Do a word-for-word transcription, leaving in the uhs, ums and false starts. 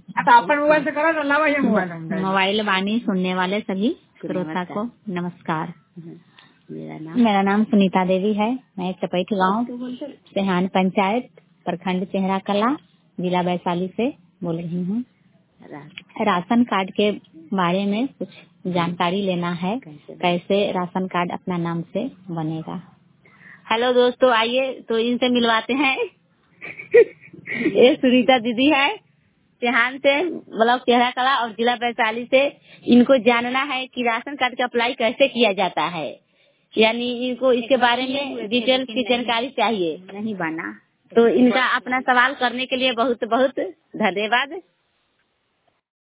अपन मोबाइल से करा तो लावा ये मोबाइल मोबाइल वाणी सुनने वाले सभी श्रोता को नमस्कार। मेरा नाम मेरा नाम सुनीता देवी है। मैं चपैठ गांव सेहान पंचायत प्रखंड चेहरा कला जिला वैशाली से बोल रही हूँ। राशन कार्ड के बारे में कुछ जानकारी लेना है, कैसे राशन कार्ड अपना नाम से बनेगा। हेलो दोस्तों, आइए तो इनसे मिलवाते हैं। ये सुनीता दीदी है, सेहान से ब्लॉक चेहरा कला और जिला वैशाली से। इनको जानना है कि राशन कार्ड का अप्लाई कैसे किया जाता है, यानी इनको इसके बारे में डिटेल की जानकारी चाहिए। नहीं बना तो इनका अपना सवाल करने के लिए बहुत बहुत धन्यवाद।